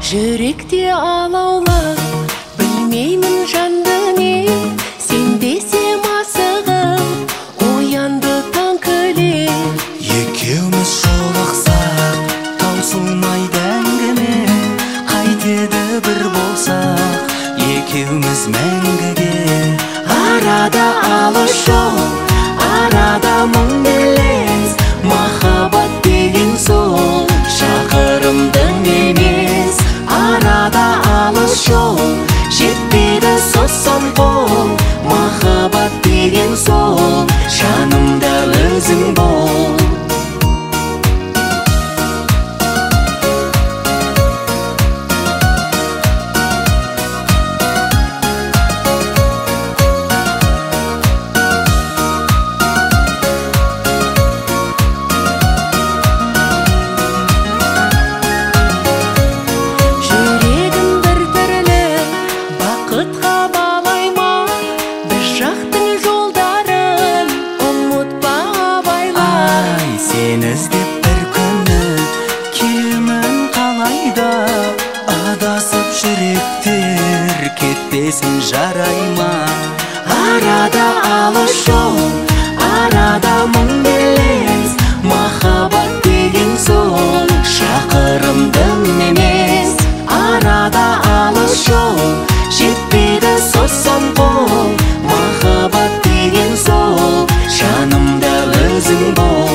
Жүректе алаулап, білмеймін жанды не, сен десем асығып, оянды таң күле. Екеуміз жолықсақ, таусылмайды әңгіме, қайтеді бір болсақ, екеуміз мәңгіге. Арада алыс жол, арада мың белес, махаббат деген сол, шақырымдың емес. Арада алыс жол, жетпеді сосан қол, махаббат деген сол, жанымда өзің бол. Сені іздеп бір күні келемін қалайда, адасып жүректер кетпесін жарай ма? Арада алыс жол, арада мың белес, махаббат деген сол, шақырымдың емес. Арада алыс жол, жетпеді сосан қол, махаббат деген сол, жанымда өзің бол.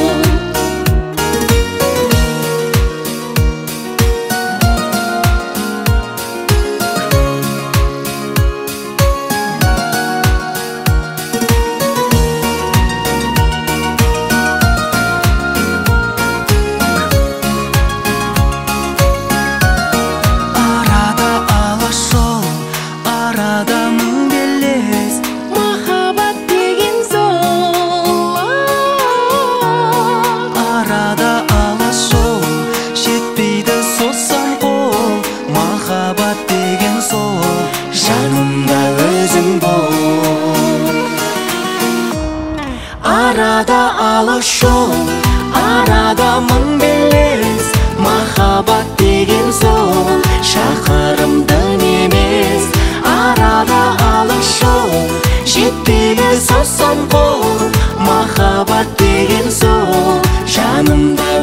Жанымда өзің бол. Арада алыс жол, арада мың белес, махаббат деген сол, шақырымдың емес. Арада алыс жол, жетпеді сосан қол, махаббат деген сол, жанымда